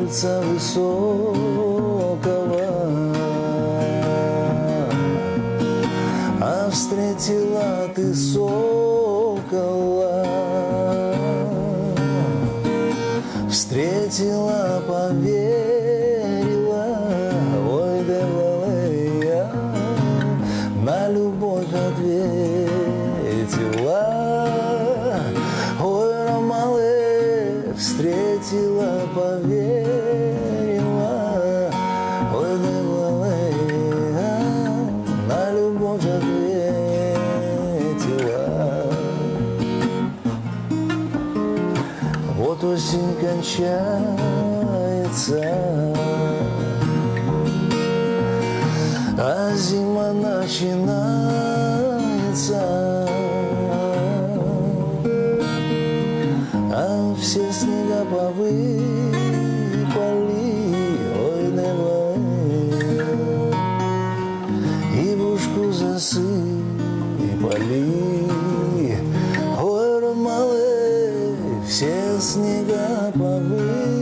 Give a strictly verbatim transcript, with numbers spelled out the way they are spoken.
сердца высокого, а встретила ты сокола, встретила, поверила, ой, девалея, на любовь ответила, ой, Ромале, встретила, поверила, ой, девалея, на любовь ответила. Вот осень кончается, а зима начинается, а все снега повыпали, ой, девалея, и бушку засыпали, ой, Ромале, все снега повыпали.